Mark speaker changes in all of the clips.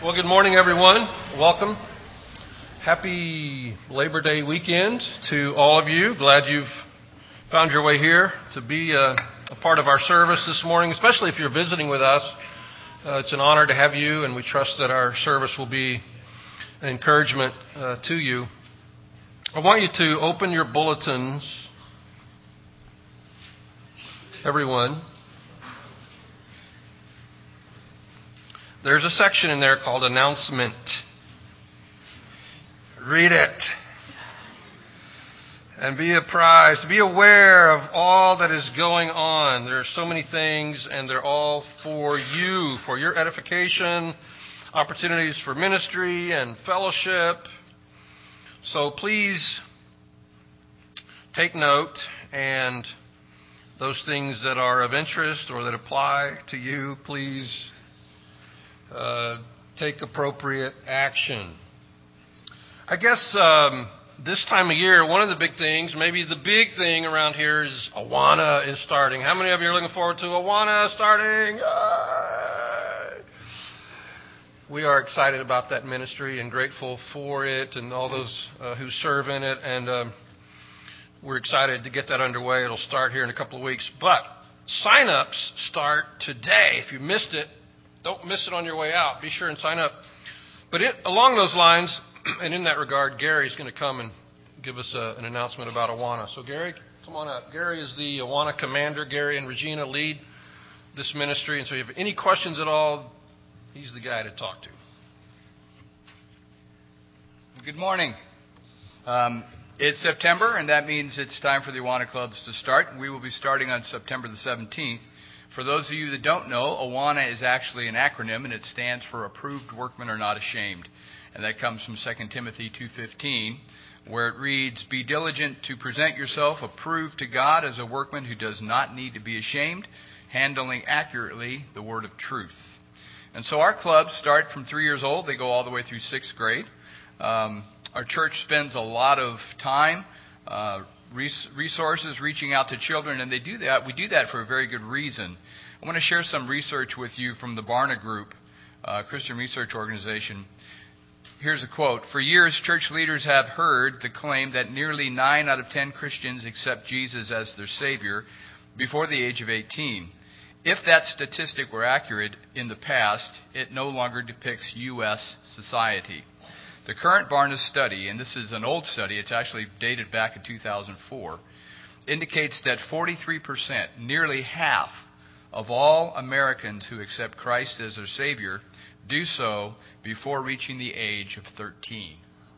Speaker 1: Well, good morning, everyone. Welcome. Happy Labor Day weekend to all of you. Glad you've found your way here to be a part of our service this morning, especially if you're visiting with us. It's an honor to have you, and we trust that our service will be an encouragement to you. I want you to open your bulletins, everyone. There's a section in there called Announcement. Read it. And be apprised, be aware of all that is going on. There are so many things, and they're all for you, for your edification, opportunities for ministry and fellowship. So please take note, and those things that are of interest or that apply to you, please take appropriate action. I guess this time of year, one of the big things, maybe the big thing around here is Awana is starting. How many of you are looking forward to Awana starting? We are excited about that ministry and grateful for it and all those who serve in it. And we're excited to get that underway. It'll start here in a couple of weeks. But sign-ups start today. If you missed it, don't miss it on your way out. Be sure and sign up. But along those lines, and in that regard, Gary's going to come and give us an announcement about Awana. So, Gary, come on up. Gary is the Awana commander. Gary and Regina lead this ministry. And so if you have any questions at all, he's the guy to talk to.
Speaker 2: Good morning. It's September, and that means it's time for the Awana clubs to start. We will be starting on September the 17th. For those of you that don't know, Awana is actually an acronym, and it stands for Approved Workmen Are Not Ashamed. And that comes from 2 Timothy 2:15, where it reads, "Be diligent to present yourself approved to God as a workman who does not need to be ashamed, handling accurately the word of truth." And so our clubs start from 3 years old. They go all the way through 6th grade. Our church spends a lot of time, resources reaching out to children, and we do that for a very good reason. I want to share some research with you from the Barna Group, Christian research organization. Here's a quote. "For years, church leaders have heard the claim that nearly 9 out of 10 Christians accept Jesus as their Savior before the age of 18. If that statistic were accurate in the past, it no longer depicts U.S. society. The current Barna study," and this is an old study, it's actually dated back in 2004, indicates that 43%, nearly half of all Americans who accept Christ as their Savior, do so before reaching the age of 13.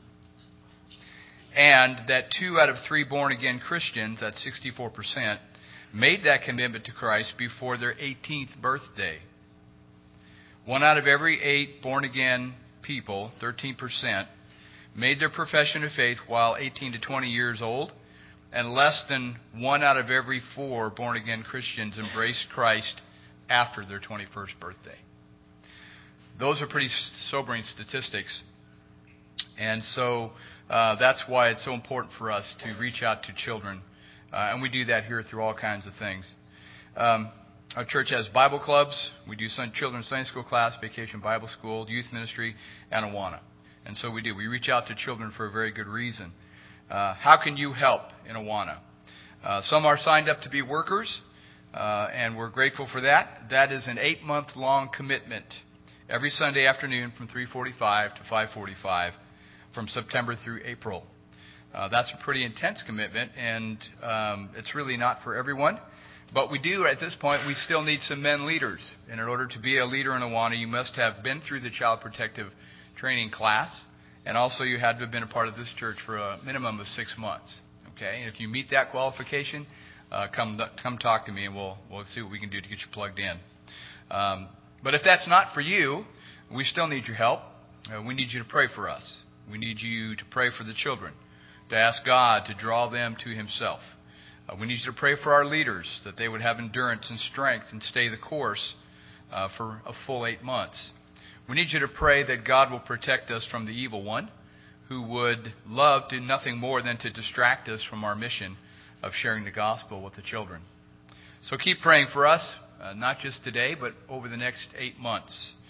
Speaker 2: And that 2 out of 3 born-again Christians, that's 64%, made that commitment to Christ before their 18th birthday. 1 out of every 8 born-again people, 13%, made their profession of faith while 18 to 20 years old, and less than 1 out of every 4 born-again Christians embraced Christ after their 21st birthday. Those are pretty sobering statistics, and so that's why it's so important for us to reach out to children, and we do that here through all kinds of things. Our church has Bible clubs. We do children's Sunday school class, vacation Bible school, youth ministry, and Awana. And so we do. We reach out to children for a very good reason. How can you help in Awana? Some are signed up to be workers, and we're grateful for that. That is an 8-month-long commitment every Sunday afternoon from 3:45 to 5:45 from September through April. That's a pretty intense commitment, and it's really not for everyone. But we do, at this point, we still need some men leaders. And in order to be a leader in Awana, you must have been through the Child Protective Training class, and also you had to have been a part of this church for a minimum of 6 months. Okay? And if you meet that qualification, come talk to me, and we'll see what we can do to get you plugged in. But if that's not for you, we still need your help. We need you to pray for us. We need you to pray for the children, to ask God to draw them to Himself. We need you to pray for our leaders, that they would have endurance and strength and stay the course for a full 8 months. We need you to pray that God will protect us from the evil one, who would love to do nothing more than to distract us from our mission of sharing the gospel with the children. So keep praying for us, not just today, but over the next 8 months.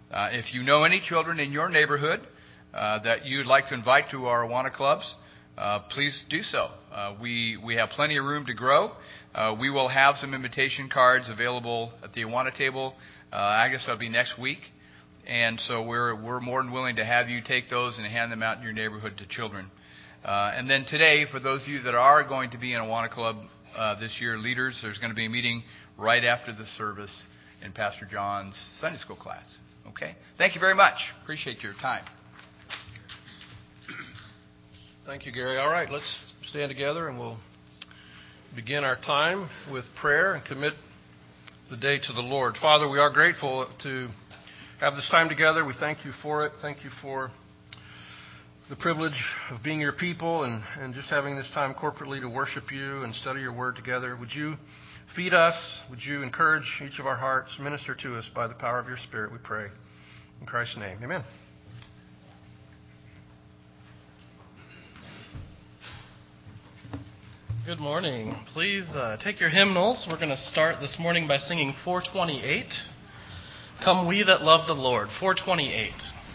Speaker 2: If you know any children in your neighborhood that you'd like to invite to our Awana clubs, please do so. We have plenty of room to grow. We will have some invitation cards available at the Awana table. I guess that'll be next week. And so we're more than willing to have you take those and hand them out in your neighborhood to children. And then today, for those of you that are going to be in Awana Club this year, leaders, there's going to be a meeting right after the service in Pastor John's Sunday school class. Okay? Thank you very much. Appreciate your time.
Speaker 1: Thank you, Gary. All right, let's stand together and we'll begin our time with prayer and commit the day to the Lord. Father, we are grateful to have this time together. We thank you for it. Thank you for the privilege of being your people and just having this time corporately to worship you and study your word together. Would you feed us? Would you encourage each of our hearts? Minister to us by the power of your Spirit, we pray. In Christ's name, amen.
Speaker 3: Good morning. Please take your hymnals. We're going to start this morning by singing 428. Come we that love the Lord, 428.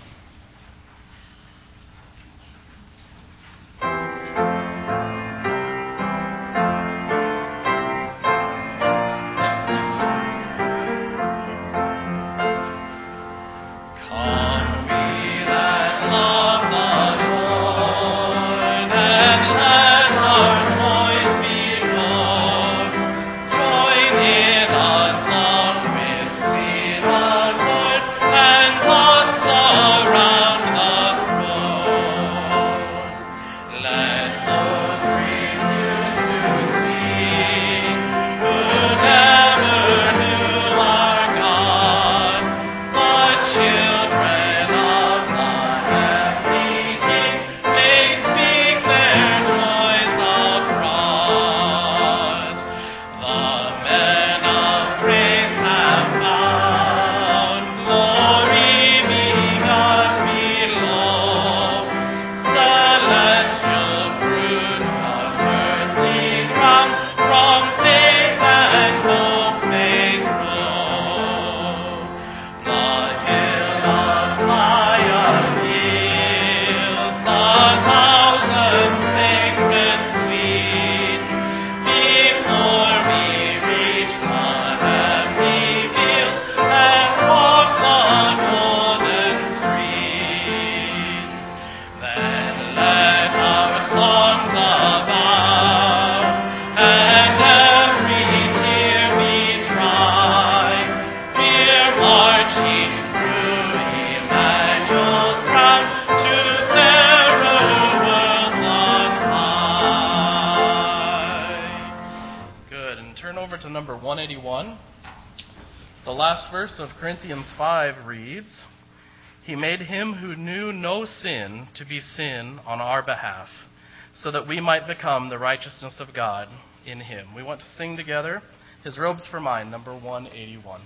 Speaker 3: Number 181. The last verse of Corinthians 5 reads, He made him who knew no sin to be sin on our behalf, so that we might become the righteousness of God in him. We want to sing together His Robes for Mine, number 181.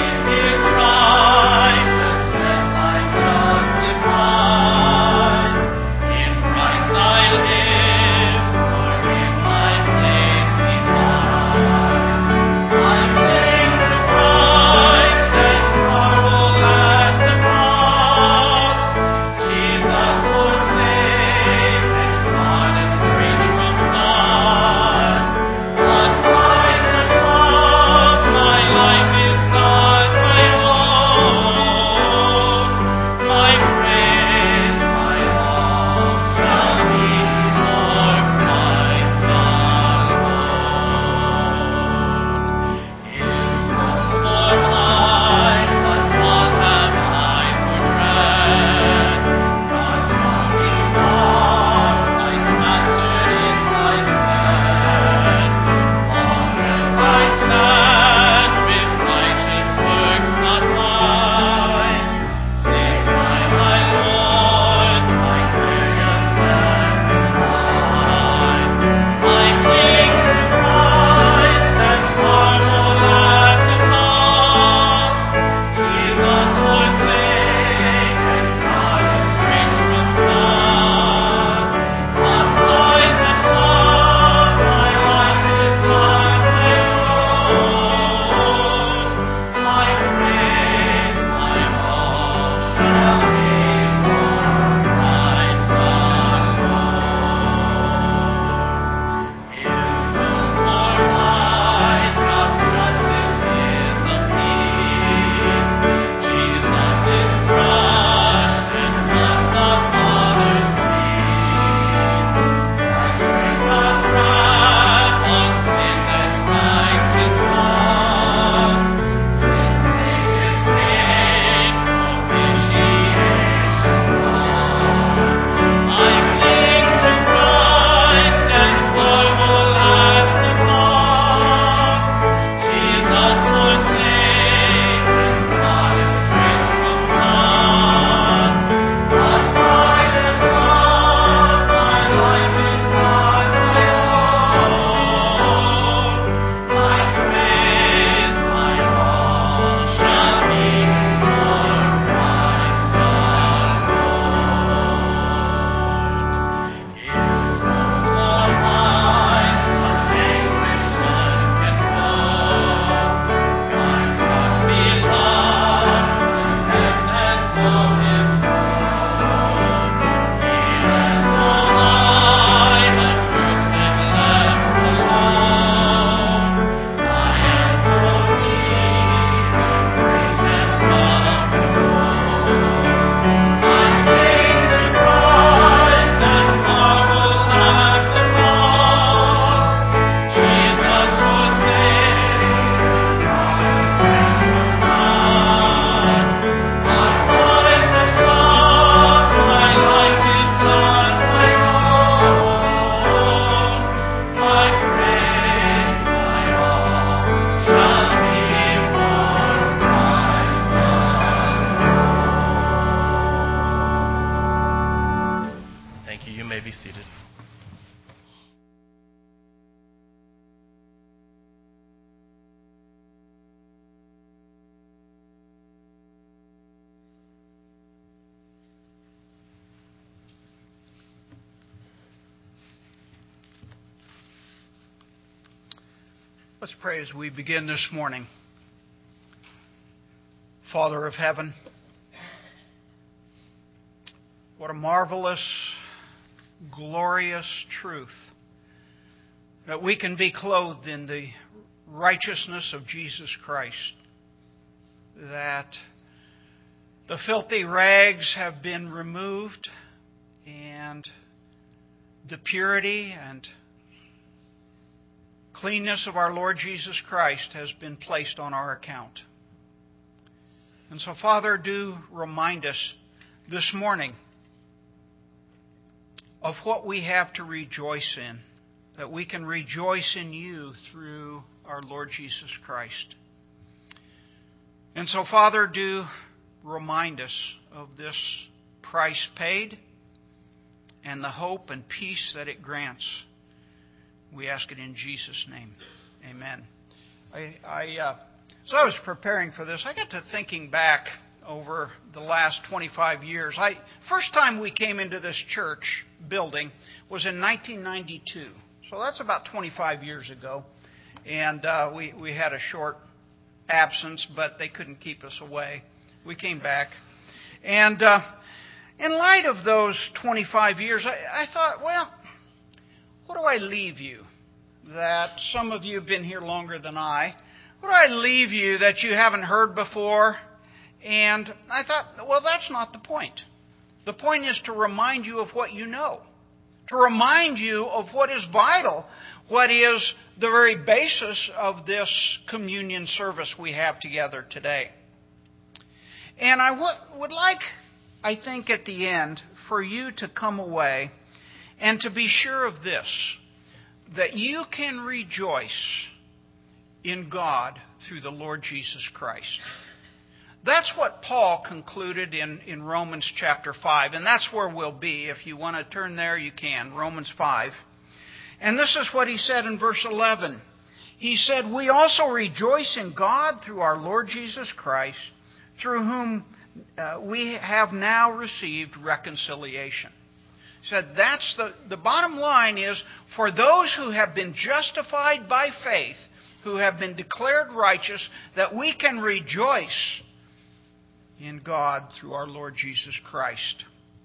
Speaker 4: Righteousness I'm justified. Let's pray as we begin this morning. Father of heaven, what a marvelous, glorious truth that we can be clothed in the righteousness of Jesus Christ, that the filthy rags have been removed and the purity and cleanness of our Lord Jesus Christ has been placed on our account. And so, Father, do remind us this morning of what we have to rejoice in, that we can rejoice in you through our Lord Jesus Christ. And so, Father, do remind us of this price paid and the hope and peace that it grants. We ask it in Jesus' name. Amen. So I was preparing for this. I got to thinking back over the last 25 years. First time we came into this church building was in 1992. So that's about 25 years ago. And we had a short absence, but they couldn't keep us away. We came back. And in light of those 25 years, I thought, well, what do I leave you? That some of you have been here longer than I. What do I leave you that you haven't heard before? And I thought, well, that's not the point. The point is to remind you of what you know. To remind you of what is vital, what is the very basis of this communion service we have together today. And I would like, I think, at the end, for you to come away and to be sure of this, that you can rejoice in God through the Lord Jesus Christ. That's what Paul concluded in Romans chapter 5, and that's where we'll be. If you want to turn there, you can. Romans 5. And this is what he said in verse 11. He said, "We also rejoice in God through our Lord Jesus Christ, through whom we have now received reconciliation." He said, that's the bottom line is, for those who have been justified by faith, who have been declared righteous, that we can rejoice in God through our Lord Jesus Christ.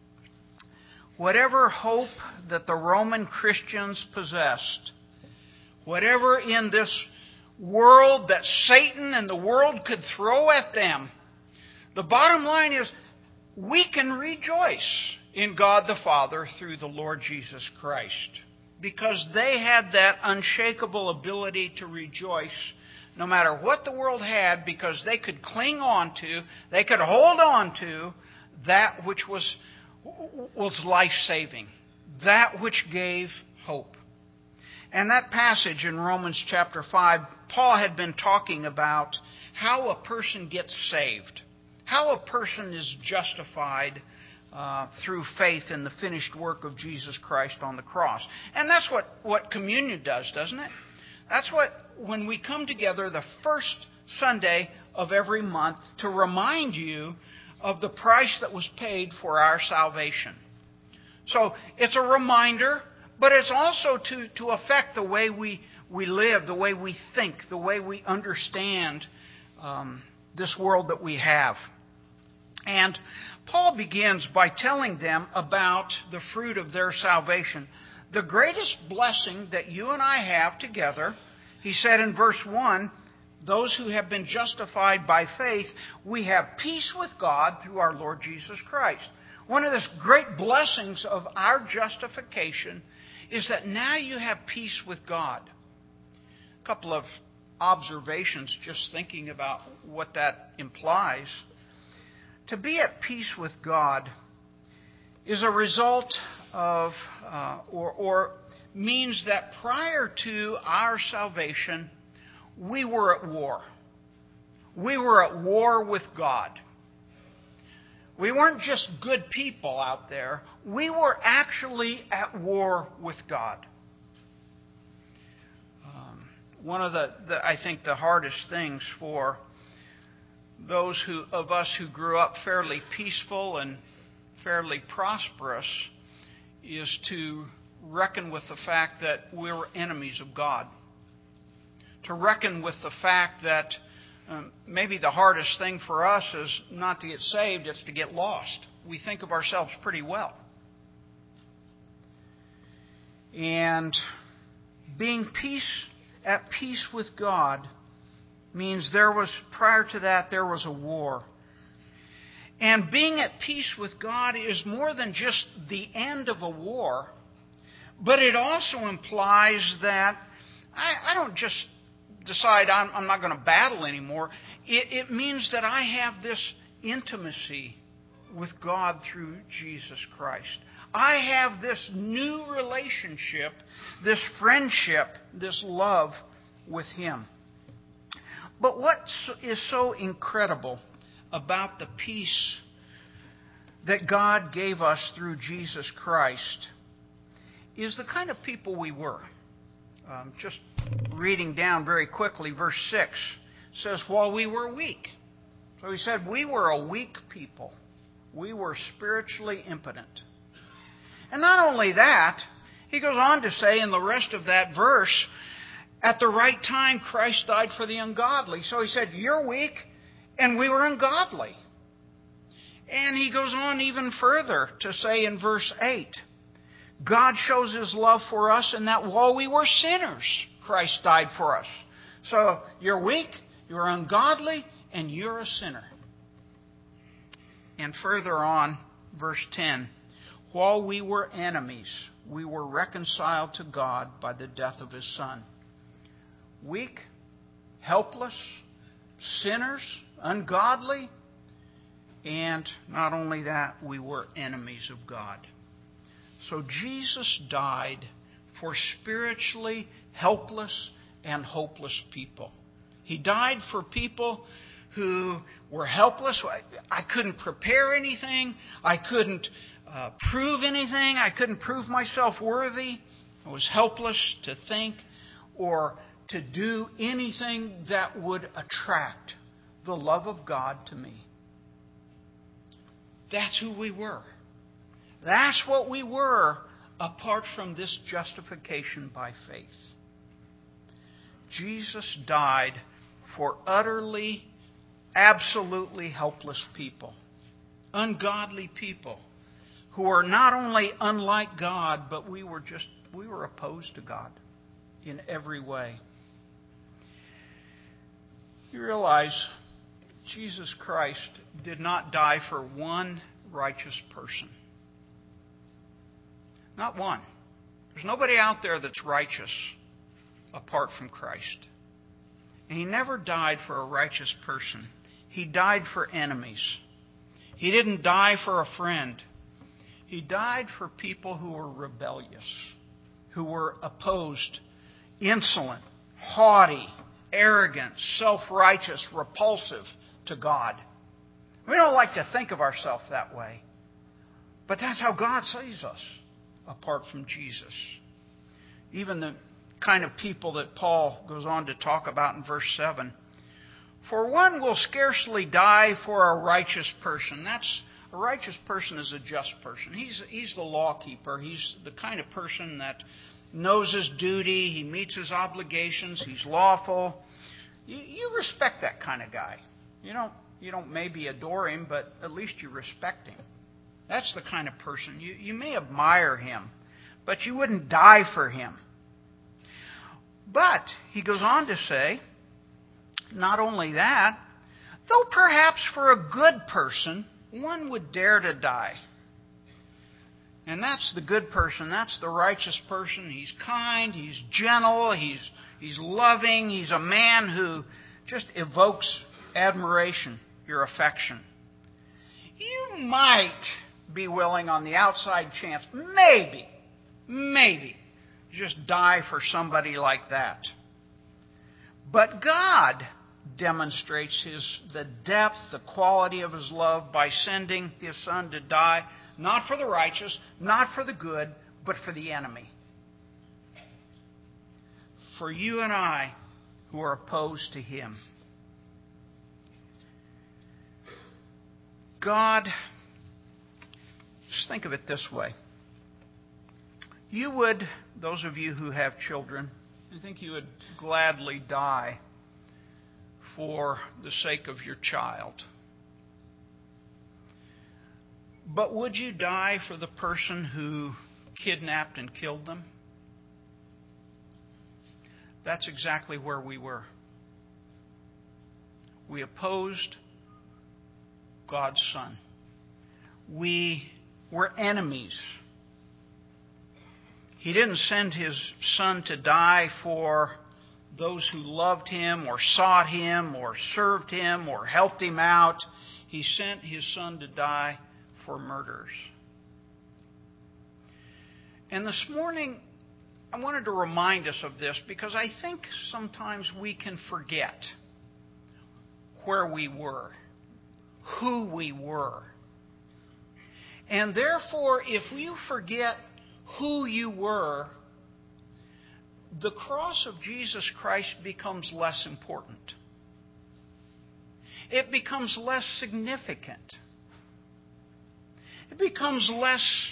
Speaker 4: Whatever hope that the Roman Christians possessed, whatever in this world that Satan and the world could throw at them, the bottom line is we can rejoice in God the Father through the Lord Jesus Christ, because they had that unshakable ability to rejoice no matter what the world had, because they could cling on to, they could hold on to that which was life-saving, that which gave hope. And that passage in Romans chapter 5, Paul had been talking about how a person gets saved, how a person is justified through faith in the finished work of Jesus Christ on the cross. And that's what communion does, doesn't it? That's what, when we come together the first Sunday of every month, to remind you of the price that was paid for our salvation. So it's a reminder, but it's also to affect the way we live, the way we think, the way we understand this world that we have. And Paul begins by telling them about the fruit of their salvation. The greatest blessing that you and I have together, he said in verse 1, those who have been justified by faith, we have peace with God through our Lord Jesus Christ. One of the great blessings of our justification is that now you have peace with God. A couple of observations just thinking about what that implies. To be at peace with God is a result of, or means that prior to our salvation, we were at war. We were at war with God. We weren't just good people out there. We were actually at war with God. One of I think the hardest things for those of us who grew up fairly peaceful and fairly prosperous is to reckon with the fact that we're enemies of God. to reckon with the fact that maybe the hardest thing for us is not to get saved, it's to get lost. We think of ourselves pretty well. And being at peace with God means prior to that, there was a war. And being at peace with God is more than just the end of a war, but it also implies that I don't just decide I'm not going to battle anymore. It means that I have this intimacy with God through Jesus Christ. I have this new relationship, this friendship, this love with Him. But what is so incredible about the peace that God gave us through Jesus Christ is the kind of people we were. Just reading down very quickly, verse 6 says, while we were weak. So he said we were a weak people. We were spiritually impotent. And not only that, he goes on to say in the rest of that verse, at the right time Christ died for the ungodly. So he said, you're weak, and we were ungodly. And he goes on even further to say in verse 8, God shows His love for us in that while we were sinners, Christ died for us. So you're weak, you're ungodly, and you're a sinner. And further on, verse 10, while we were enemies, we were reconciled to God by the death of His Son. Weak, helpless, sinners, ungodly, and not only that, we were enemies of God. So Jesus died for spiritually helpless and hopeless people. He died for people who were helpless. I couldn't prepare anything. I couldn't prove anything. I couldn't prove myself worthy. I was helpless to think or to do anything that would attract the love of God to me. That's who we were. That's what we were apart from this justification by faith. Jesus died for utterly, absolutely helpless people, ungodly people, who are not only unlike God, but we were opposed to God in every way. You realize Jesus Christ did not die for one righteous person. Not one. There's nobody out there that's righteous apart from Christ. And He never died for a righteous person. He died for enemies. He didn't die for a friend. He died for people who were rebellious, who were opposed, insolent, haughty, arrogant, self-righteous, repulsive to God. We don't like to think of ourselves that way. But that's how God sees us apart from Jesus. Even the kind of people that Paul goes on to talk about in verse 7. For one will scarcely die for a righteous person. A righteous person is a just person. He's the law keeper. He's the kind of person that knows his duty. He meets his obligations. He's lawful. You respect that kind of guy. You don't maybe adore him, but at least you respect him. That's the kind of person. You may admire him, but you wouldn't die for him. But he goes on to say, not only that, though perhaps for a good person, one would dare to die. And that's the good person. That's the righteous person. He's kind. He's gentle. He's loving. He's a man who just evokes admiration, your affection. You might be willing on the outside chance, maybe, just die for somebody like that. But God demonstrates the depth, the quality of His love by sending His Son to die, not for the righteous, not for the good, but for the enemy. For you and I who are opposed to Him. God, just think of it this way. Those of you who have children, I think you would gladly die for the sake of your child. But would you die for the person who kidnapped and killed them? That's exactly where we were. We opposed God's Son. We were enemies. He didn't send His Son to die for those who loved Him or sought Him or served Him or helped Him out. He sent His Son to die for murderers. And this morning, I wanted to remind us of this because I think sometimes we can forget where we were, who we were. And therefore, if you forget who you were, the cross of Jesus Christ becomes less important. It becomes less significant. It becomes less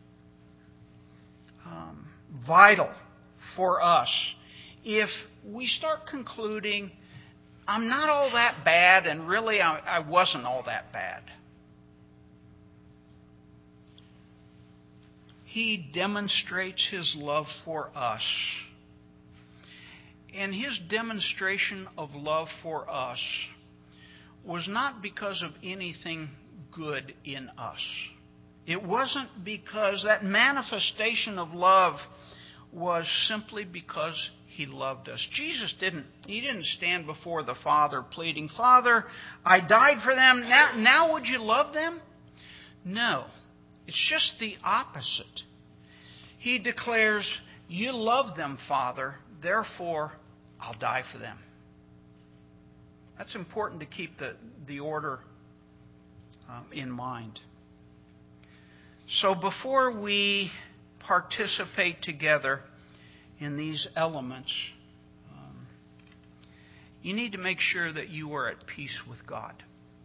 Speaker 4: vital for us if we start concluding, I'm not all that bad, and really I wasn't all that bad. He demonstrates His love for us. And His demonstration of love for us was not because of anything good in us. It wasn't because that manifestation of love was simply because He loved us. Jesus didn't stand before the Father pleading, Father, I died for them. Now would you love them? No. It's just the opposite. He declares, you love them, Father, therefore I'll die for them. That's important to keep the order in mind. So before we participate together in these elements, you need to make sure that you are at peace with God.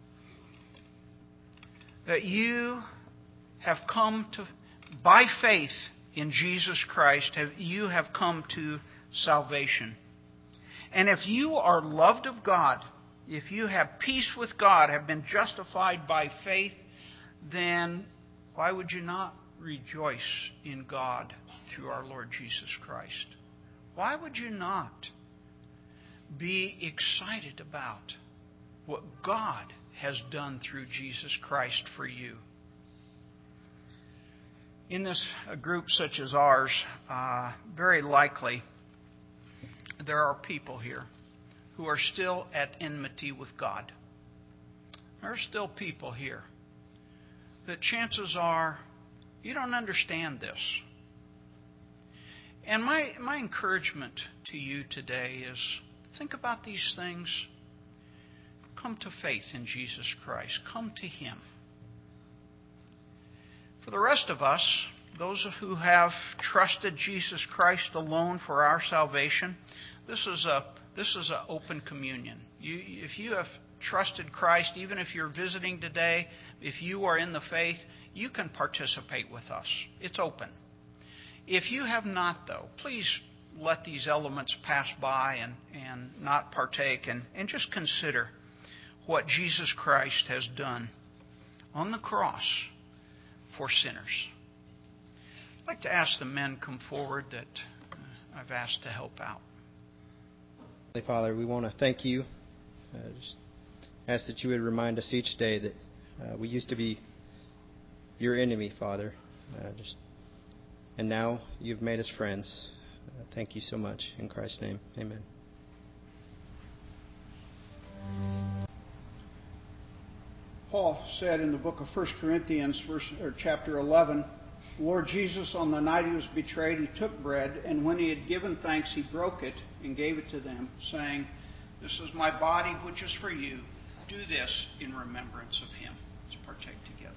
Speaker 4: That you have come to, by faith in Jesus Christ, you have come to salvation. And if you are loved of God, if you have peace with God, have been justified by faith, then why would you not rejoice in God through our Lord Jesus Christ? Why would you not be excited about what God has done through Jesus Christ for you? In this group such as ours, very likely there are people here who are still at enmity with God. There are still people here that chances are you don't understand this. And my encouragement to you today is think about these things. Come to faith in Jesus Christ. Come to Him. For the rest of us, those who have trusted Jesus Christ alone for our salvation, this is an open communion. If you have trusted Christ, even if you're visiting today, if you are in the faith, you can participate with us. It's open. If you have not, though, please let these elements pass by and not partake, and just consider what Jesus Christ has done on the cross for sinners. I'd like to ask the men come forward that I've asked to help out.
Speaker 5: Father, we want to thank you. Just ask that you would remind us each day that we used to be your enemy, Father. And now you've made us friends. Thank you so much. In Christ's name, amen.
Speaker 4: Paul said in the book of 1 Corinthians, chapter 11, Lord Jesus, on the night He was betrayed, He took bread, and when He had given thanks, He broke it and gave it to them, saying, This is my body, which is for you. Do this in remembrance of Him. Let's partake together.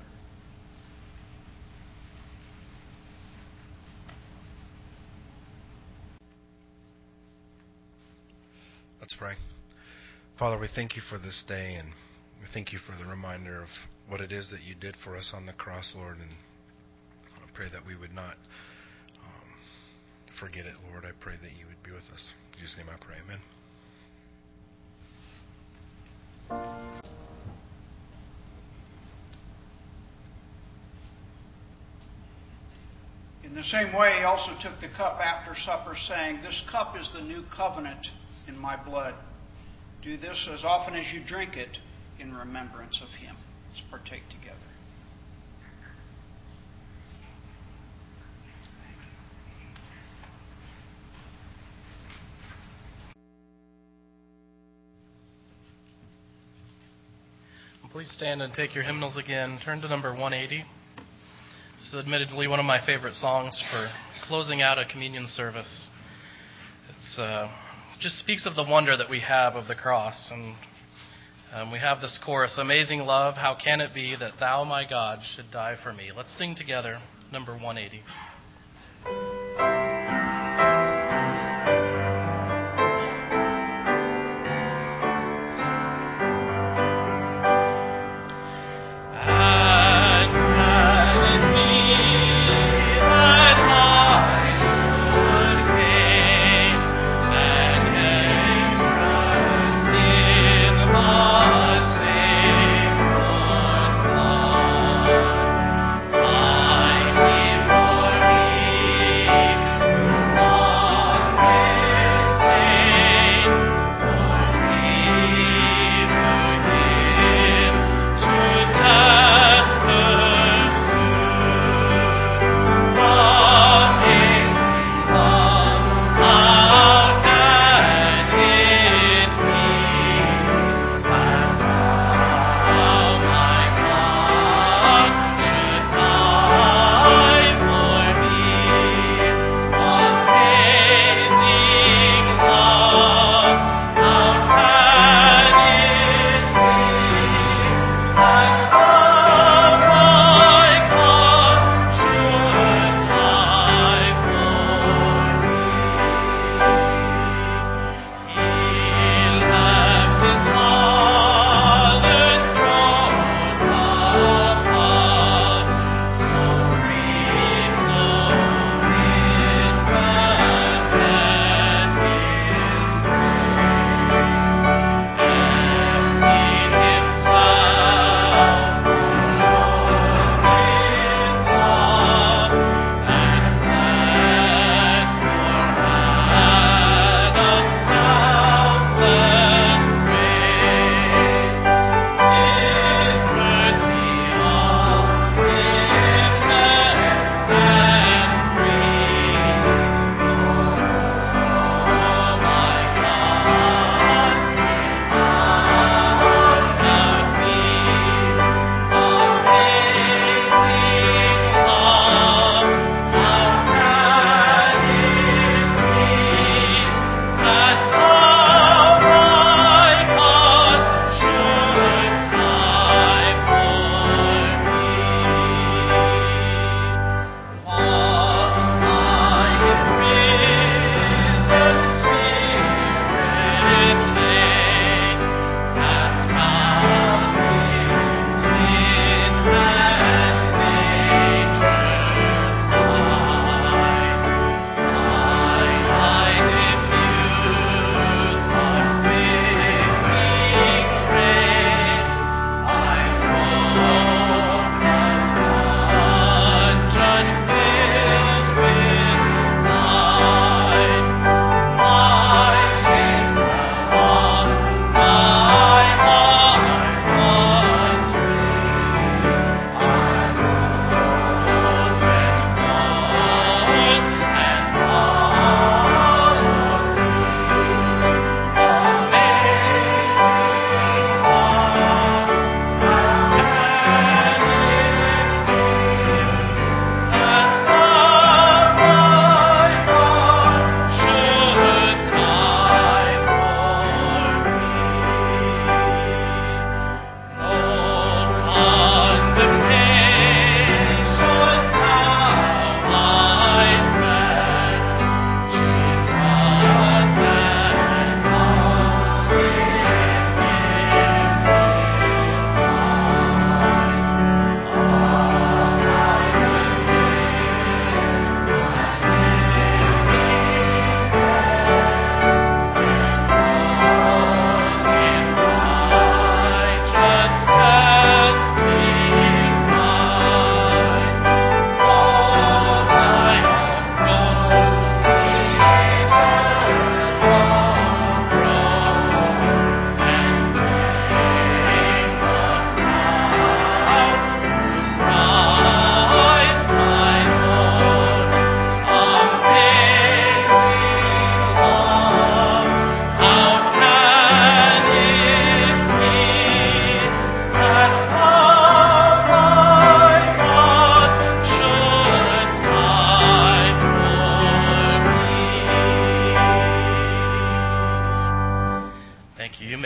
Speaker 6: Let's pray. Father, we thank you for this day, and we thank you for the reminder of what it is that you did for us on the cross, Lord, and I pray that we would not forget it, Lord. I pray that you would be with with us. In Jesus' name I pray, amen.
Speaker 4: In the same way, he also took the cup after supper, saying, "This cup is the new covenant in my blood. Do this as often as you drink it in remembrance of him." Let's partake together.
Speaker 3: Please stand and take your hymnals again. Turn to number 180. This is admittedly one of my favorite songs for closing out a communion service. It just speaks of the wonder that we have of the cross. And we have this chorus, "Amazing love, how can it be that thou, my God, should die for me?" Let's sing together, number 180.
Speaker 7: I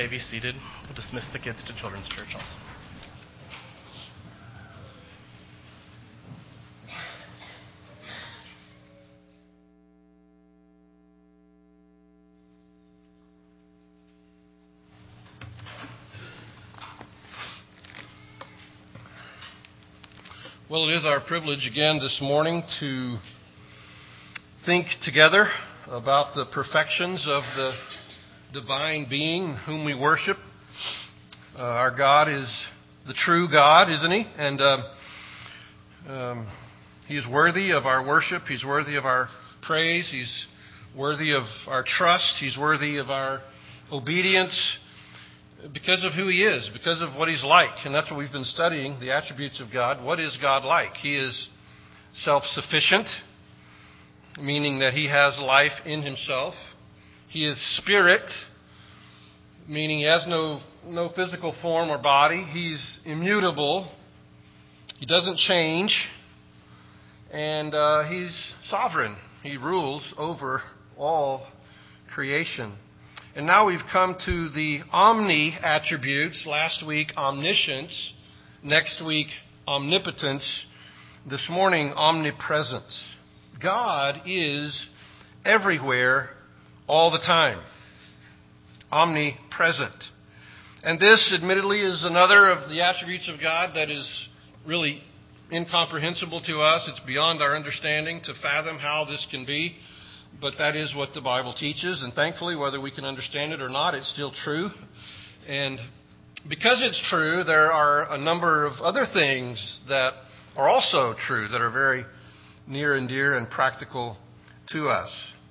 Speaker 3: may be seated. We'll dismiss the kids to Children's Church also.
Speaker 1: Well, it is our privilege again this morning to think together about the perfections of the divine being whom we worship. Our God is the true God, isn't He? And He is worthy of our worship. He's worthy of our praise. He's worthy of our trust. He's worthy of our obedience because of who He is, because of what He's like. And that's what we've been studying, the attributes of God. What is God like? He is self-sufficient, meaning that He has life in Himself. He is spirit, meaning He has no physical form or body. He's immutable. He doesn't change. And He's sovereign. He rules over all creation. And now we've come to the omni attributes. Last week, omniscience. Next week, omnipotence. This morning, omnipresence. God is everywhere all the time. Omnipresent. And this, admittedly, is another of the attributes of God that is really incomprehensible to us. It's beyond our understanding to fathom how this can be. But that is what the Bible teaches, and thankfully, whether we can understand it or not, it's still true. And because it's true, there are a number of other things that are also true, that are very near and dear and practical to us.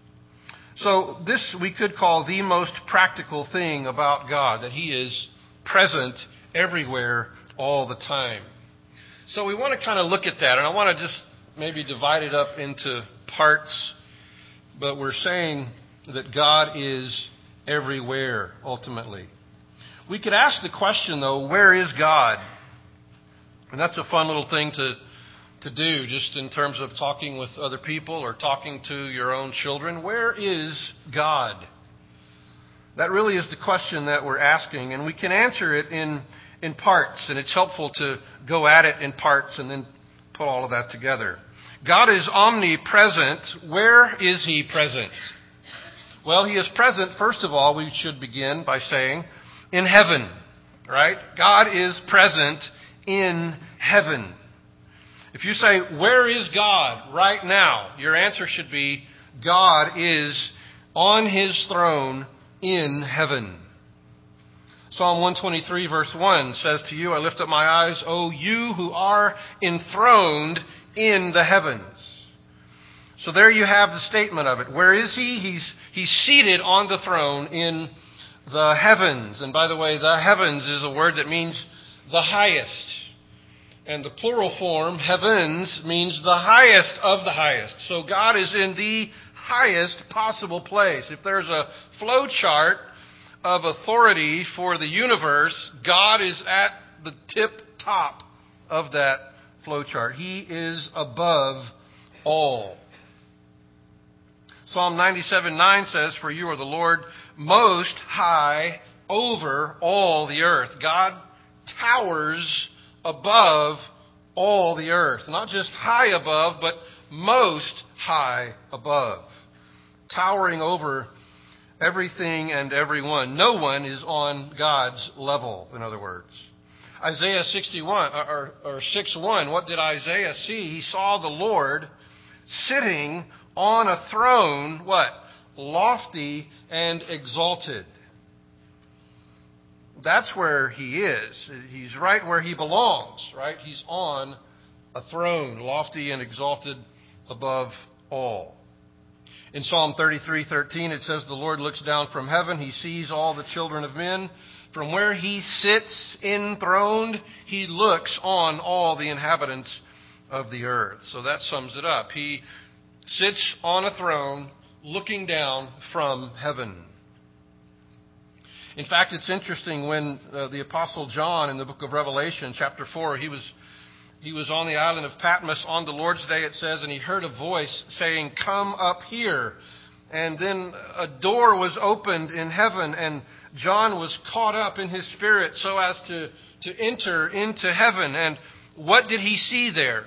Speaker 1: So this we could call the most practical thing about God, that He is present everywhere all the time. So we want to kind of look at that, and I want to just maybe divide it up into parts. But we're saying that God is everywhere, ultimately. We could ask the question, though, where is God? And that's a fun little thing to do, just in terms of talking with other people or talking to your own children. Where is God? That really is the question that we're asking. And we can answer it in parts. And it's helpful to go at it in parts and then put all of that together. God is omnipresent. Where is He present? Well, He is present, first of all, we should begin by saying, in heaven, right? God is present in heaven. If you say, where is God right now? Your answer should be, God is on His throne in heaven. Psalm 123 verse 1 says to you, I lift up my eyes, O you who are enthroned in the heavens. So there you have the statement of it. Where is He? He's seated on the throne in the heavens. And by the way, the heavens is a word that means the highest. And the plural form, heavens, means the highest of the highest. So God is in the highest possible place. If there's a flow chart of authority for the universe, God is at the tip top of that flow chart. He is above all. Psalm 97:9 says, for you are the Lord most high over all the earth. God towers above all the earth. Not just high above, but most high above. Towering over everything and everyone. No one is on God's level, in other words. Isaiah 6:1, what did Isaiah see? He saw the Lord sitting on a throne, what? Lofty and exalted. That's where He is. He's right where He belongs, right? He's on a throne, lofty and exalted above all. In Psalm 33:13, it says, the Lord looks down from heaven. He sees all the children of men. From where He sits enthroned, He looks on all the inhabitants of the earth. So that sums it up. He sits on a throne looking down from heaven. In fact, it's interesting when the Apostle John in the book of Revelation, chapter 4, he was on the island of Patmos on the Lord's day, it says, and he heard a voice saying, come up here. And then a door was opened in heaven, and John was caught up in his spirit so as to enter into heaven. And what did he see there?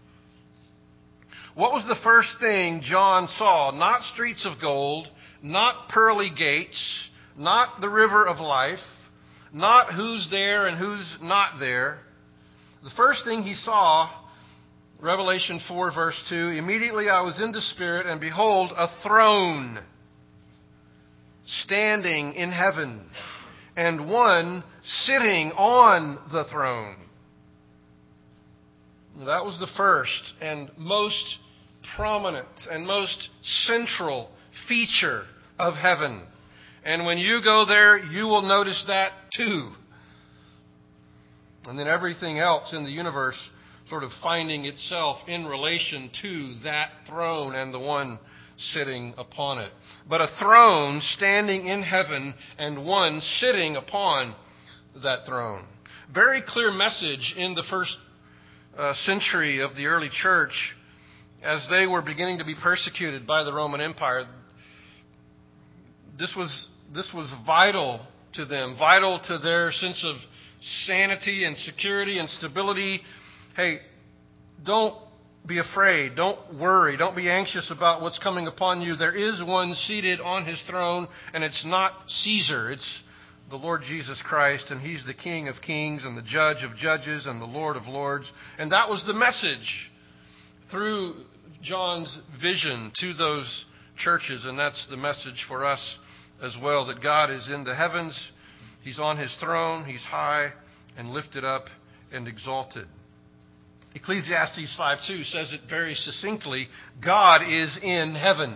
Speaker 1: What was the first thing John saw? Not streets of gold, not pearly gates, not the river of life, not who's there and who's not there. The first thing he saw, Revelation 4, verse 2, immediately I was in the Spirit, and behold, a throne standing in heaven, and one sitting on the throne. That was the first and most prominent and most central feature of heaven. And when you go there, you will notice that too. And then everything else in the universe sort of finding itself in relation to that throne and the one sitting upon it. But a throne standing in heaven and one sitting upon that throne. Very clear message in the first century of the early church as they were beginning to be persecuted by the Roman Empire. This was vital to them, vital to their sense of sanity and security and stability. Hey, don't be afraid. Don't worry. Don't be anxious about what's coming upon you. There is one seated on his throne, and it's not Caesar. It's the Lord Jesus Christ, and he's the King of kings and the Judge of judges and the Lord of lords. And that was the message through John's vision to those churches, and that's the message for us as well, that God is in the heavens. He's on his throne. He's high and lifted up and exalted. Ecclesiastes 5:2 says it very succinctly, God is in heaven.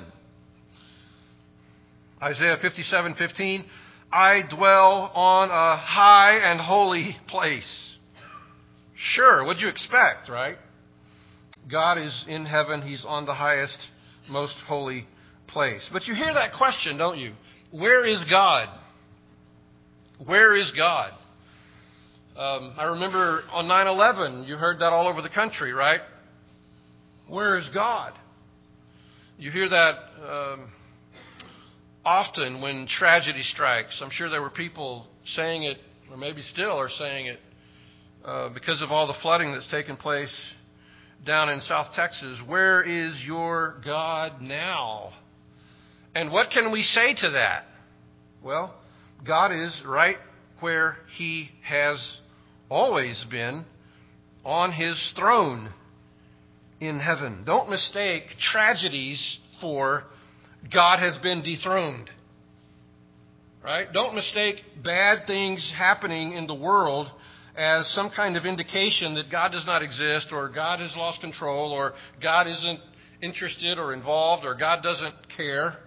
Speaker 1: Isaiah 57:15, I dwell on a high and holy place. Sure, what'd you expect, right? God is in heaven. He's on the highest, most holy place. But you hear that question, don't you? Where is God? Where is God? I remember on 9/11, you heard that all over the country, right? Where is God? You hear that often when tragedy strikes. I'm sure there were people saying it, or maybe still are saying it, because of all the flooding that's taken place down in South Texas. Where is your God now? And what can we say to that? Well, God is right where he has always been, on his throne in heaven. Don't mistake tragedies for God has been dethroned. Right? Don't mistake bad things happening in the world as some kind of indication that God does not exist, or God has lost control, or God isn't interested or involved, or God doesn't care.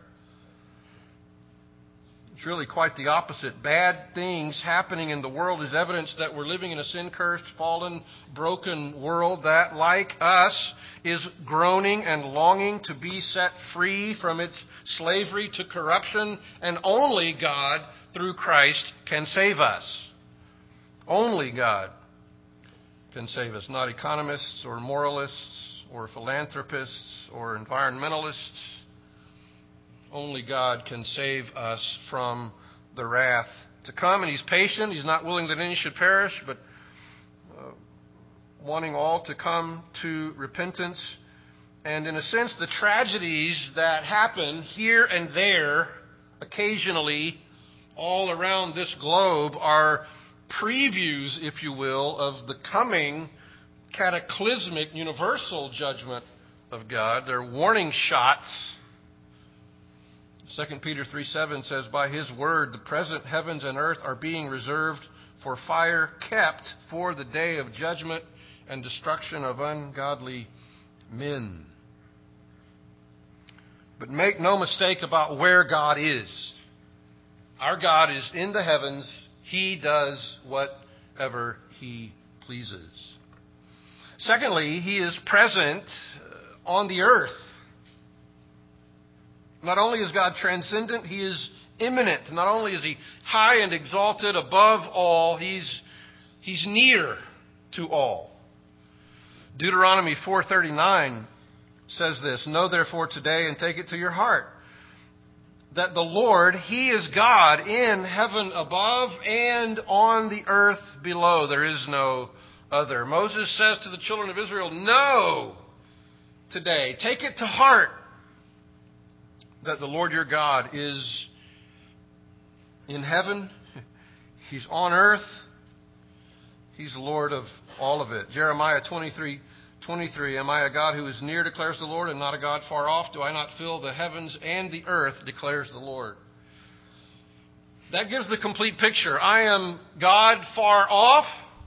Speaker 1: It's really quite the opposite. Bad things happening in the world is evidence that we're living in a sin-cursed, fallen, broken world that, like us, is groaning and longing to be set free from its slavery to corruption. And only God, through Christ, can save us. Only God can save us. Not economists or moralists or philanthropists or environmentalists. Only God can save us from the wrath to come. And he's patient. He's not willing that any should perish, but wanting all to come to repentance. And in a sense, the tragedies that happen here and there, occasionally, all around this globe, are previews, if you will, of the coming cataclysmic universal judgment of God. They're warning shots. 2 Peter 3:7 says, by his word, the present heavens and earth are being reserved for fire, kept for the day of judgment and destruction of ungodly men. But make no mistake about where God is. Our God is in the heavens. He does whatever he pleases. Secondly, he is present on the earth. Not only is God transcendent, he is immanent. Not only is he high and exalted above all, he's near to all. Deuteronomy 4:39 says this, know therefore today and take it to your heart that the Lord, He is God in heaven above and on the earth below. There is no other. Moses says to the children of Israel, know today, take it to heart, that the Lord your God is in heaven, He's on earth, He's the Lord of all of it. Jeremiah 23:23, am I a God who is near, declares the Lord, and not a God far off? Do I not fill the heavens and the earth, declares the Lord? That gives the complete picture. I am God far off,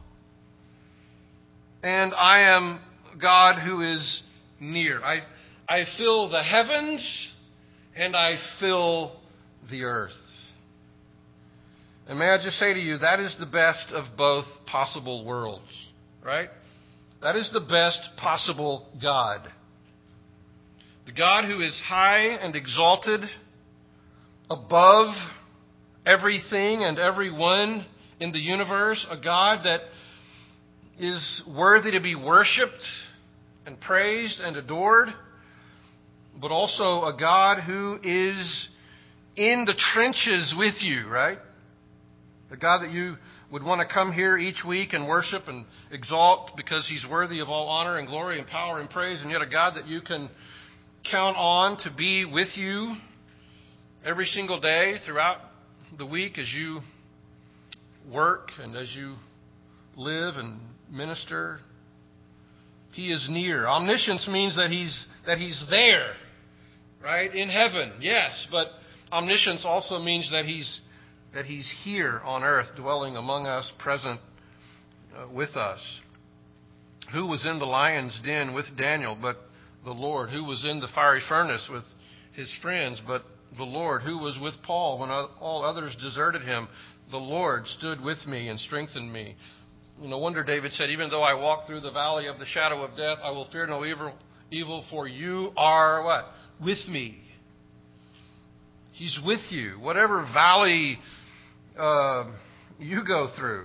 Speaker 1: and I am God who is near. I fill the heavens, and I fill the earth. And may I just say to you, that is the best of both possible worlds, right? That is the best possible God. The God who is high and exalted above everything and everyone in the universe. A God that is worthy to be worshipped and praised and adored. But also a God who is in the trenches with you, right? The God that you would want to come here each week and worship and exalt because He's worthy of all honor and glory and power and praise, and yet a God that you can count on to be with you every single day throughout the week as you work and as you live and minister. He is near. Omniscience means that He's there, right? In heaven, yes, but omniscience also means that He's here on earth, dwelling among us, present with us. Who was in the lion's den with Daniel but the Lord? Who was in the fiery furnace with his friends but the Lord? Who was with Paul when all others deserted him? The Lord stood with me and strengthened me. No wonder David said, even though I walk through the valley of the shadow of death, I will fear no evil, for you are what? With me. He's with you. Whatever valley you go through,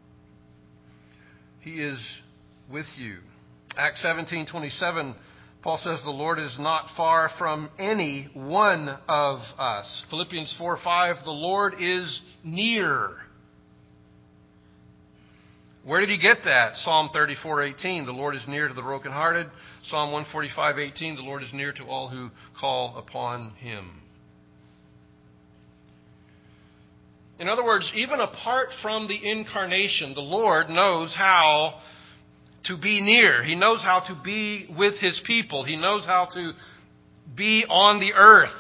Speaker 1: He is with you. Acts 17:27, Paul says the Lord is not far from any one of us. Philippians 4:5, the Lord is near. Where did He get that? Psalm 34:18, the Lord is near to the brokenhearted. Psalm 145:18, the Lord is near to all who call upon Him. In other words, even apart from the incarnation, the Lord knows how to be near. He knows how to be with His people. He knows how to be on the earth,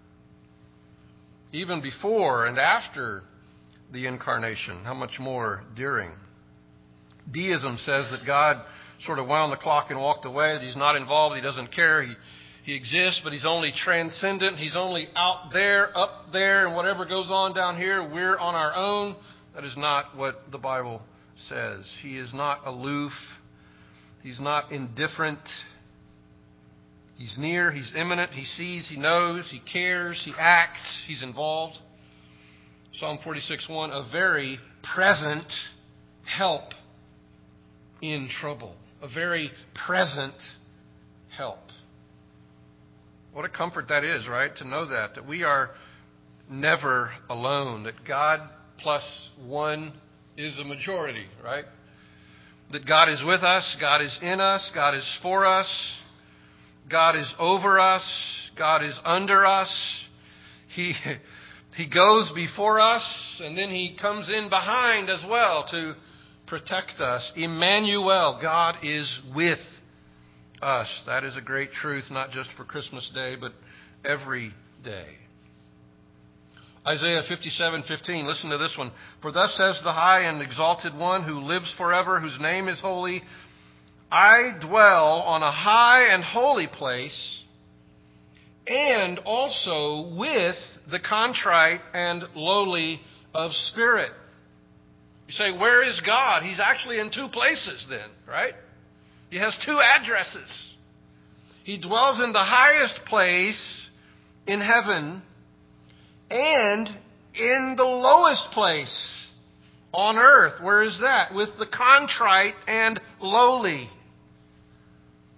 Speaker 1: even before and after the incarnation. How much more during? Deism says that God sort of wound the clock and walked away, that He's not involved, He doesn't care, He exists, but He's only transcendent. He's only out there, up there, and whatever goes on down here, we're on our own. That is not what the Bible says. He is not aloof. He's not indifferent. He's near. He's imminent. He sees. He knows. He cares. He acts. He's involved. Psalm 46:1, a very present help in trouble. A very present help. What a comfort that is, right? To know that we are never alone. That God plus one is a majority, right? That God is with us, God is in us, God is for us, God is over us, God is under us. He goes before us, and then He comes in behind as well to protect us. Emmanuel, God is with us. That is a great truth, not just for Christmas Day, but every day. Isaiah 57:15, listen to this one. For thus says the high and exalted one who lives forever, whose name is holy, I dwell on a high and holy place, and also with the contrite and lowly of spirit. You say, where is God? He's actually in two places then, right? He has two addresses. He dwells in the highest place in heaven and in the lowest place on earth. Where is that? With the contrite and lowly.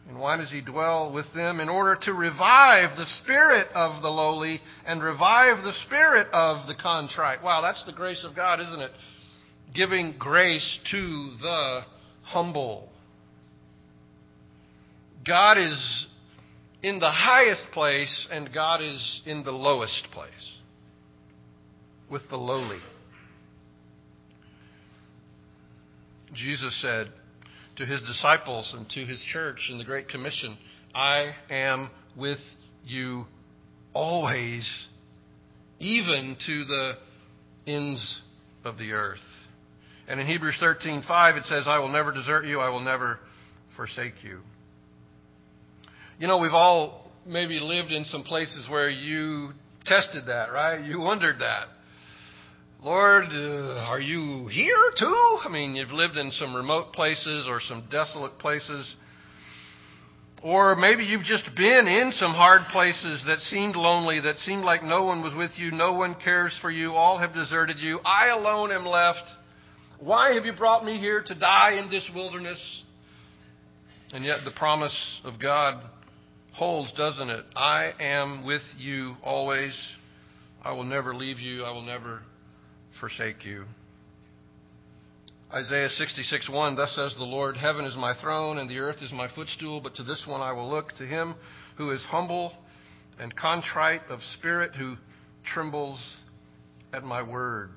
Speaker 1: And why does he dwell with them? In order to revive the spirit of the lowly and revive the spirit of the contrite. Wow, that's the grace of God, isn't it? Giving grace to the humble. God is in the highest place and God is in the lowest place with the lowly. Jesus said to his disciples and to his church in the Great Commission, I am with you always, even to the ends of the earth. And in Hebrews 13:5 it says, I will never desert you, I will never forsake you. You know, we've all maybe lived in some places where you tested that, right? You wondered that. Lord, are you here too? I mean, you've lived in some remote places or some desolate places. Or maybe you've just been in some hard places that seemed lonely, that seemed like no one was with you, no one cares for you, all have deserted you. I alone am left. Why have you brought me here to die in this wilderness? And yet the promise of God holds, doesn't it? I am with you always. I will never leave you. I will never forsake you. Isaiah 66:1, thus says the Lord, heaven is my throne and the earth is my footstool, but to this one I will look, to him who is humble and contrite of spirit, who trembles at my word.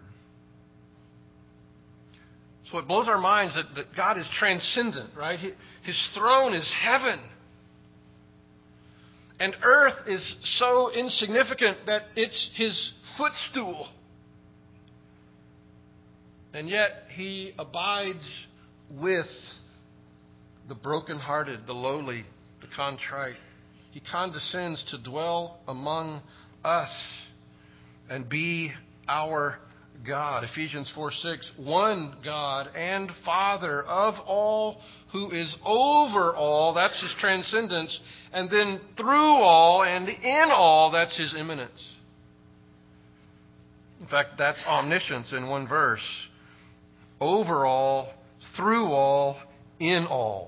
Speaker 1: So it blows our minds that God is transcendent, right? His throne is heaven. And earth is so insignificant that it's his footstool. And yet he abides with the brokenhearted, the lowly, the contrite. He condescends to dwell among us and be our God. Ephesians 4:6, one God and Father of all, who is over all, that's his transcendence, and then through all and in all, that's his immanence. In fact, that's omniscience in one verse. Over all, through all, in all.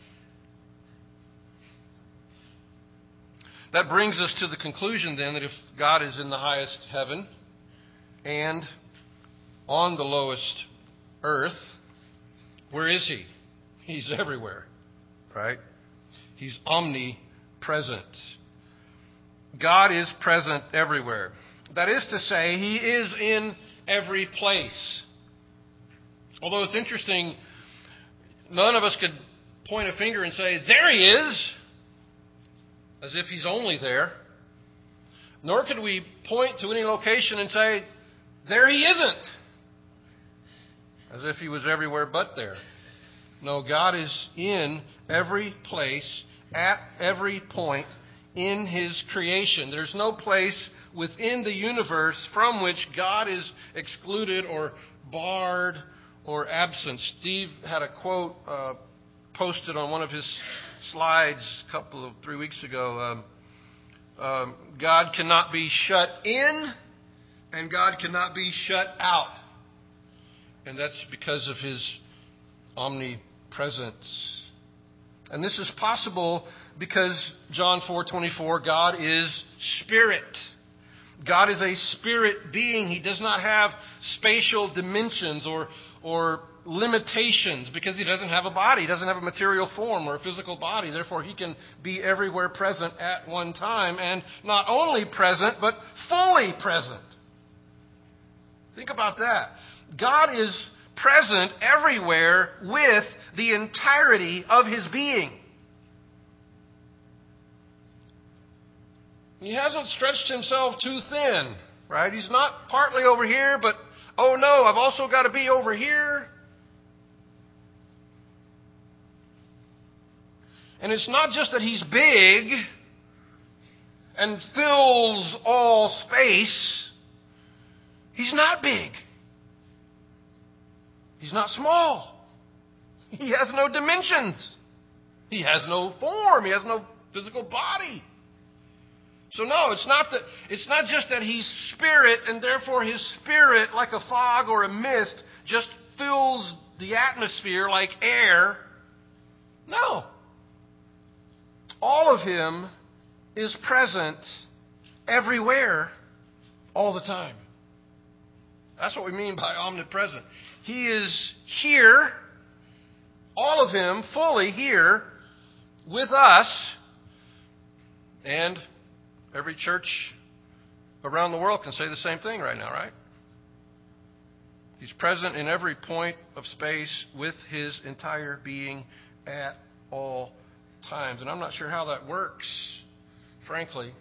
Speaker 1: That brings us to the conclusion then that if God is in the highest heaven and on the lowest earth, where is he? He's everywhere, right? He's omnipresent. God is present everywhere. That is to say, he is in every place. Although it's interesting, none of us could point a finger and say, there he is, as if he's only there. Nor could we point to any location and say, there he isn't, as if he was everywhere but there. No, God is in every place, at every point in his creation. There's no place within the universe from which God is excluded or barred or absent. Steve had a quote posted on one of his slides 3 weeks ago. God cannot be shut in and God cannot be shut out. And that's because of his omnipresence. And this is possible because John 4:24, God is spirit. God is a spirit being. He does not have spatial dimensions or limitations because he doesn't have a body. He doesn't have a material form or a physical body. Therefore, he can be everywhere present at one time. And not only present, but fully present. Think about that. God is present everywhere with the entirety of his being. He hasn't stretched himself too thin, right? He's not partly over here, but, oh no, I've also got to be over here. And it's not just that he's big and fills all space. He's not big. He's not small. He has no dimensions. He has no form. He has no physical body. So no, it's not just that he's spirit and therefore his spirit, like a fog or a mist, just fills the atmosphere like air. No. all of Him is present everywhere all the time. That's what we mean by omnipresent. He is here, all of Him, fully here with us. And every church around the world can say the same thing right now, right? He's present in every point of space with His entire being at all times. And I'm not sure how that works, frankly.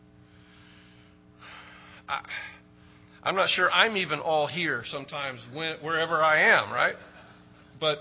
Speaker 1: I'm not sure I'm even all here sometimes wherever I am, right? But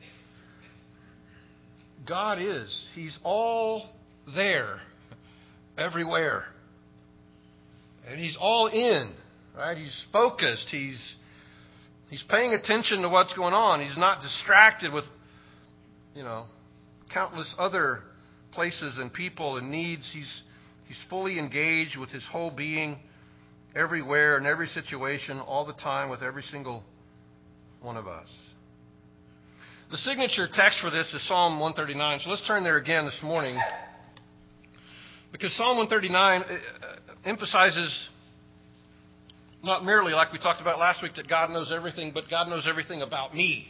Speaker 1: God is. He's all there, everywhere. And He's all in, right? He's focused. He's paying attention to what's going on. He's not distracted with, countless other places and people and needs. He's fully engaged with His whole being everywhere, in every situation, all the time, with every single one of us. The signature text for this is Psalm 139. So let's turn there again this morning. Because Psalm 139 emphasizes not merely, like we talked about last week, that God knows everything, but God knows everything about me.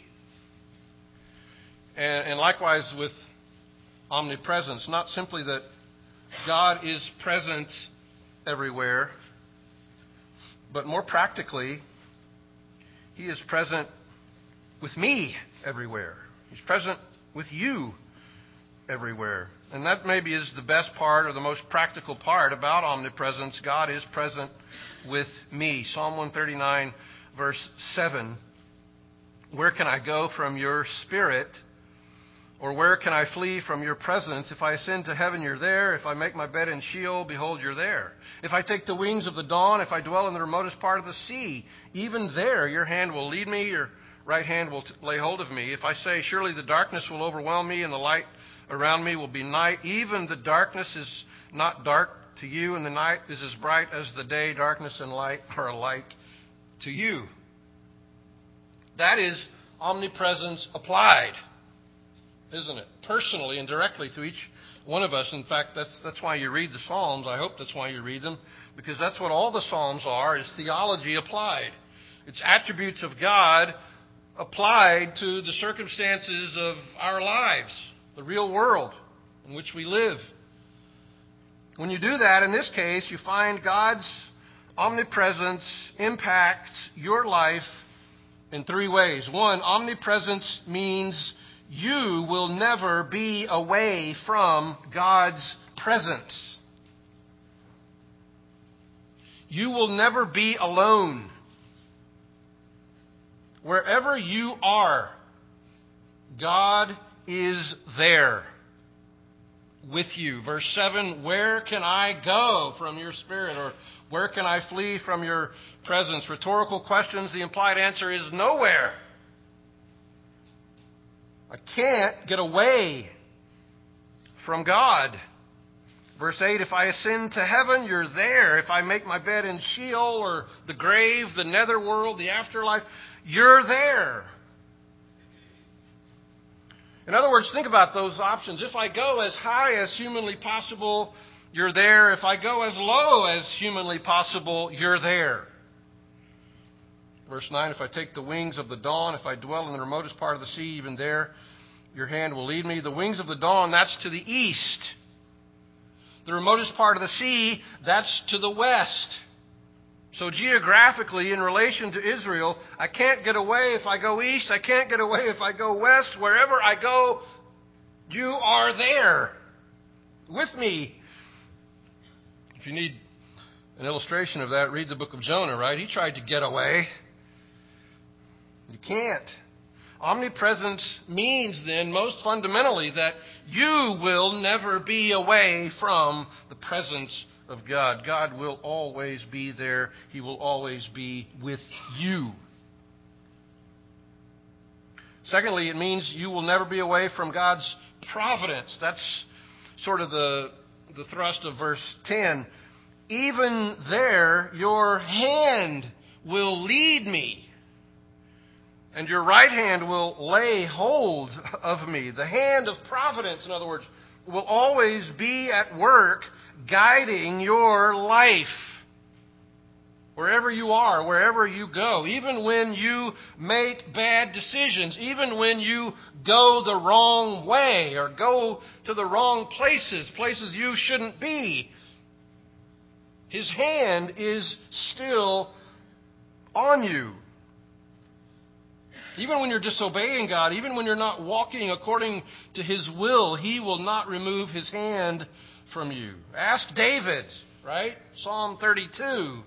Speaker 1: And likewise with omnipresence, not simply that God is present everywhere, but more practically, He is present with me everywhere. He's present with you everywhere. And that maybe is the best part or the most practical part about omnipresence. God is present with me. Psalm 139, verse 7. Where can I go from your spirit? Or where can I flee from your presence? If I ascend to heaven, you're there. If I make my bed in Sheol, behold, you're there. If I take the wings of the dawn, if I dwell in the remotest part of the sea, even there your hand will lead me, your right hand will lay hold of me. If I say, surely the darkness will overwhelm me and the light around me will be night, even the darkness is not dark to you, and the night is as bright as the day. Darkness and light are alike to you. That is omnipresence applied, isn't it? Personally and directly to each one of us. In fact, that's why you read the Psalms. I hope that's why you read them, because that's what all the Psalms are, is theology applied. It's attributes of God applied to the circumstances of our lives, the real world in which we live. When you do that, in this case, you find God's omnipresence impacts your life in three ways. One, omnipresence means you will never be away from God's presence. You will never be alone. Wherever you are, God is there with you. Verse 7, where can I go from your spirit? Or where can I flee from your presence? Rhetorical questions. The implied answer is nowhere. I can't get away from God. Verse 8, if I ascend to heaven, you're there. If I make my bed in Sheol or the grave, the netherworld, the afterlife, you're there. In other words, think about those options. If I go as high as humanly possible, you're there. If I go as low as humanly possible, you're there. Verse 9, if I take the wings of the dawn, if I dwell in the remotest part of the sea, even there your hand will lead me. The wings of the dawn, that's to the east. The remotest part of the sea, that's to the west. So geographically, in relation to Israel, I can't get away if I go east. I can't get away if I go west. Wherever I go, you are there with me. If you need an illustration of that, read the book of Jonah, right? He tried to get away. You can't. Omnipresence means then, most fundamentally, that you will never be away from the presence of God. God will always be there. He will always be with you. Secondly, it means you will never be away from God's providence. That's sort of the thrust of verse 10. Even there, your hand will lead me, and your right hand will lay hold of me. The hand of providence, in other words, will always be at work guiding your life. Wherever you are, wherever you go, even when you make bad decisions, even when you go the wrong way or go to the wrong places you shouldn't be, His hand is still on you. Even when you're disobeying God, even when you're not walking according to His will, He will not remove His hand from you. Ask David, right? Psalm 32.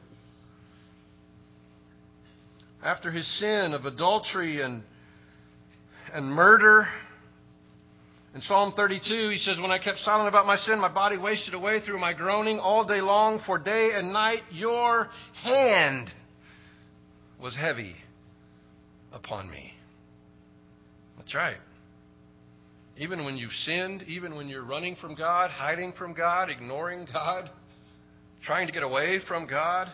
Speaker 1: After his sin of adultery and murder, in Psalm 32, he says, when I kept silent about my sin, my body wasted away through my groaning all day long, for day and night your hand was heavy upon me. That's right. Even when you've sinned, even when you're running from God, hiding from God, ignoring God, trying to get away from God,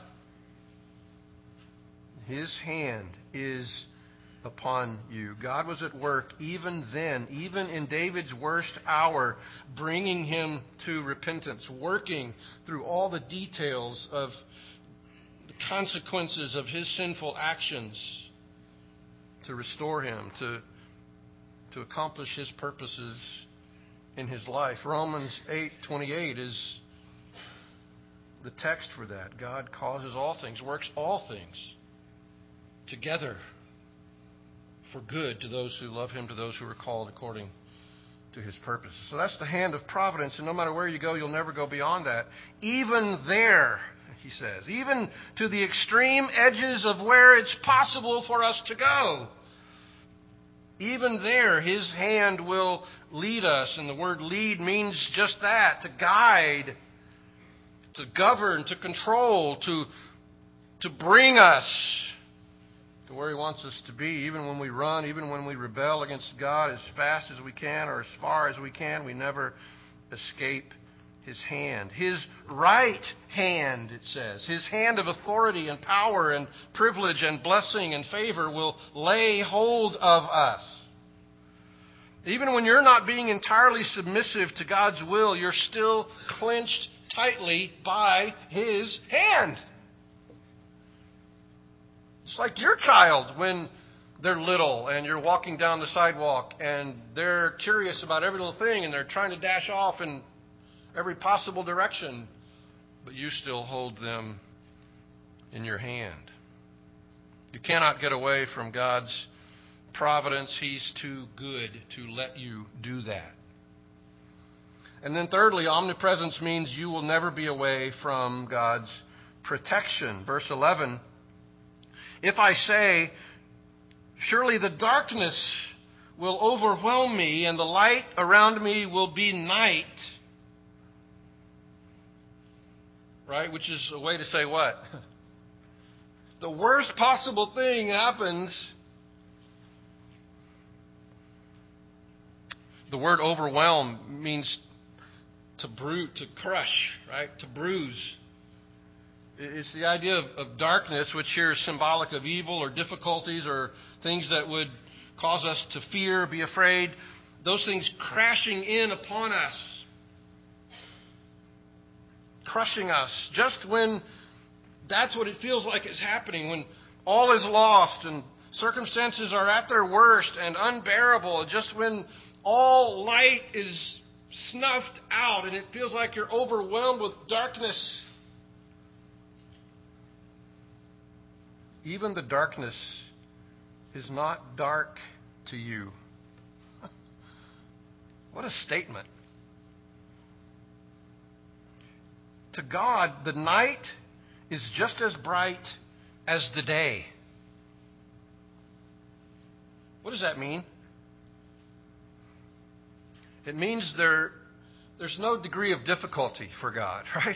Speaker 1: His hand is upon you. God was at work even then, even in David's worst hour, bringing him to repentance, working through all the details of the consequences of his sinful actions to restore him, to accomplish His purposes in his life. Romans 8:28 is the text for that. God causes all things, works all things together for good to those who love Him, to those who are called according to His purposes. So that's the hand of providence, and no matter where you go, you'll never go beyond that. Even there, he says, even to the extreme edges of where it's possible for us to go, even there, His hand will lead us. And the word lead means just that, to guide, to govern, to control, to bring us to where He wants us to be. Even when we run, even when we rebel against God as fast as we can or as far as we can, we never escape His hand. His right hand, it says, His hand of authority and power and privilege and blessing and favor will lay hold of us. Even when you're not being entirely submissive to God's will, you're still clenched tightly by His hand. It's like your child when they're little and you're walking down the sidewalk and they're curious about every little thing and they're trying to dash off in every possible direction, but you still hold them in your hand. You cannot get away from God's providence. He's too good to let you do that. And then thirdly, omnipresence means you will never be away from God's protection. Verse 11, if I say, surely the darkness will overwhelm me and the light around me will be night. Right? Which is a way to say what? The worst possible thing happens. The word overwhelm means to crush, right? To bruise. It's the idea of darkness, which here is symbolic of evil or difficulties or things that would cause us to fear, be afraid. Those things crashing in upon us. Crushing us. Just when that's what it feels like is happening, when all is lost and circumstances are at their worst and unbearable, just when all light is snuffed out and it feels like you're overwhelmed with darkness. Even the darkness is not dark to you. What a statement. To God, the night is just as bright as the day. What does that mean? It means there's no degree of difficulty for God, right?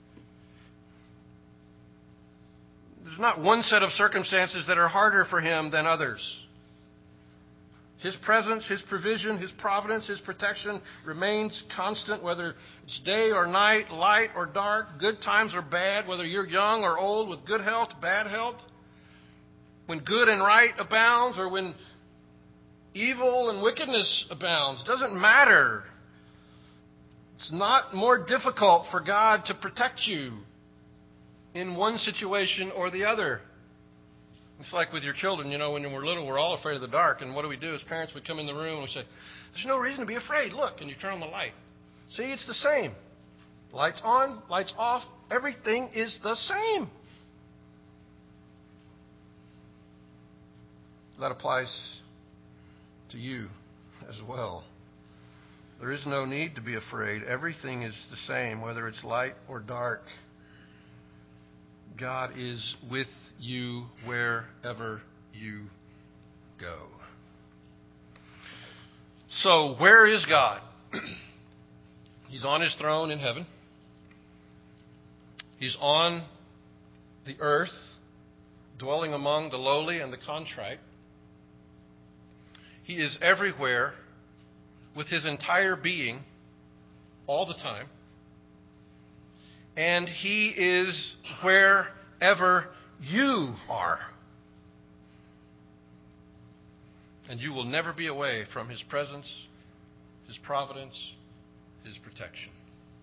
Speaker 1: There's not one set of circumstances that are harder for Him than others. His presence, His provision, His providence, His protection remains constant, whether it's day or night, light or dark, good times or bad, whether you're young or old, with good health, bad health, when good and right abounds or when evil and wickedness abounds. Doesn't matter. It's not more difficult for God to protect you in one situation or the other. It's like with your children, when we're little, we're all afraid of the dark. And what do? As parents, we come in the room and we say, there's no reason to be afraid. Look, and you turn on the light. See, it's the same. Lights on, lights off, everything is the same. That applies to you as well. There is no need to be afraid. Everything is the same, whether it's light or dark. God is with you wherever you go. So, where is God? He's on His throne in heaven. He's on the earth, dwelling among the lowly and the contrite. He is everywhere with His entire being all the time. And He is wherever you are. And you will never be away from His presence, His providence, His protection.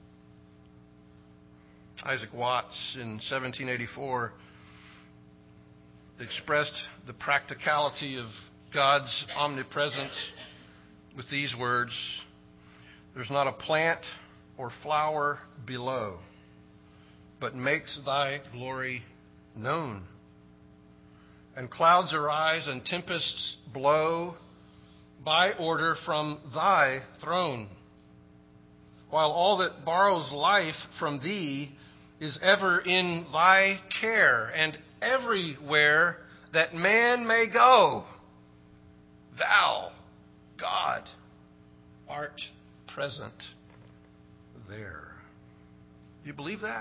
Speaker 1: Isaac Watts in 1784 expressed the practicality of God's omnipresence with these words: there's not a plant or flower below, but makes thy glory known. And clouds arise and tempests blow by order from thy throne, while all that borrows life from thee is ever in thy care, and everywhere that man may go, thou, God, art present there. Do you believe that?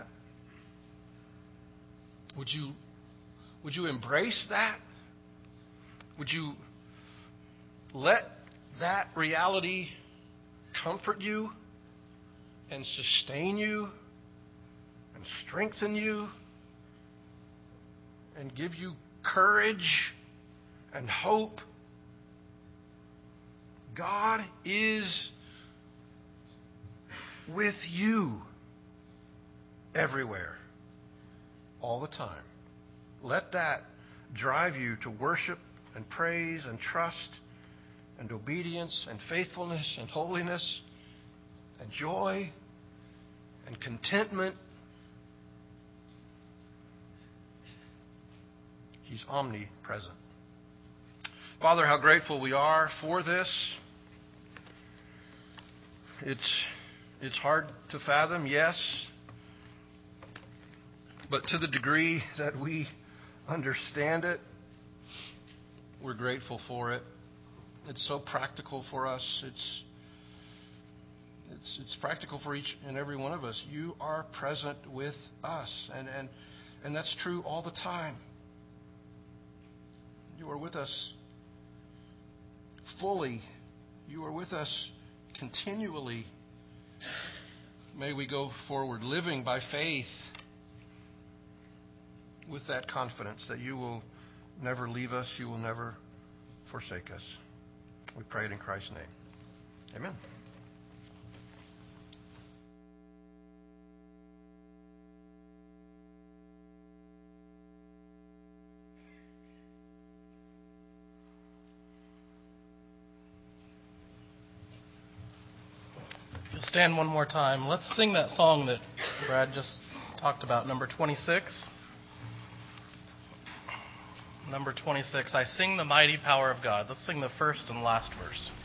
Speaker 1: Would you embrace that? Would you let that reality comfort you and sustain you and strengthen you and give you courage and hope? God is with you everywhere, all the time. Let that drive you to worship and praise and trust and obedience and faithfulness and holiness and joy and contentment. He's omnipresent. Father, how grateful we are for this. It's hard to fathom, yes, but to the degree that we understand it, we're grateful for it. It's so practical for us. It's practical for each and every one of us. You are present with us, and that's true all the time. You are with us fully. You are with us continually. May we go forward living by faith with that confidence that you will never leave us, you will never forsake us. We pray it in Christ's name. Amen.
Speaker 3: You'll stand one more time. Let's sing that song that Brad just talked about, number 26. Number 26, I sing the mighty power of God. Let's sing the first and last verse.